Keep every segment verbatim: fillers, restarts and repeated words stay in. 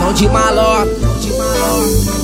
Som de maloca, de maloca.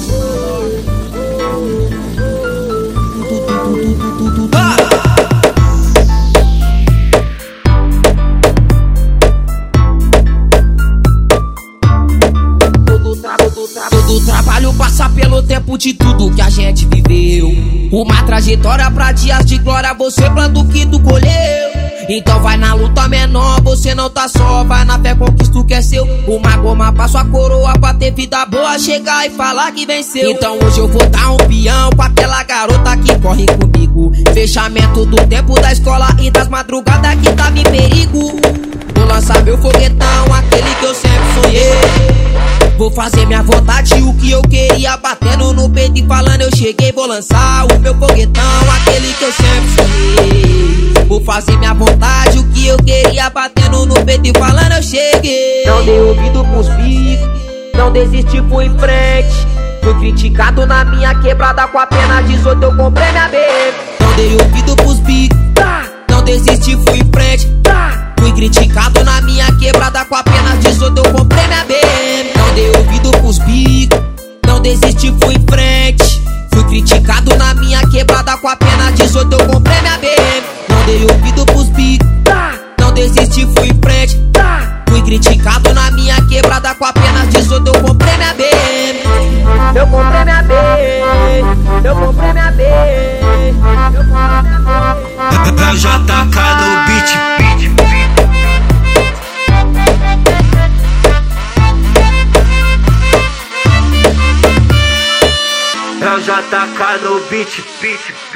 Todo trabalho passa pelo tempo de tudo que a gente viveu. Uma trajetória pra dias de glória, você planta o que tu colheu. Então vai na luta menor, você não tá só. Vai na fé, conquista o que é seu. Uma goma pra sua coroa, pra ter vida boa, chegar e falar que venceu. Então hoje eu vou dar um peão pra aquela garota que corre comigo. Fechamento do tempo da escola e das madrugadas que tava em perigo. Vou lançar meu foguetão, aquele que eu sempre sonhei. Vou fazer minha vontade, o que eu queria, batendo no peito e falando eu cheguei. Vou lançar o meu foguetão, aquele que eu sempre sonhei. Vou fazer minha vontade, o que eu queria, batendo no peito e falando eu cheguei. Não dei ouvido pros bicos, não desisti, fui em frente. Fui criticado na minha quebrada, com apenas dezoito eu comprei minha B M. Não dei ouvido pros bicos, não desisti, fui em frente. Fui criticado na minha quebrada, com apenas dezoito eu comprei minha B M. Não dei ouvido pros bicos, não desisti, fui em frente. Fui criticado na minha quebrada, com apenas dezoito eu comprei minha B M. Não dei ouvido pros bicos, não desisti, fui em frente. Fui criticado na minha quebrada, com apenas dezoito eu comprei minha B M. Eu comprei minha B M, eu comprei minha B M, eu comprei minha B M. É o J K no beat. É o J K no beat, beat.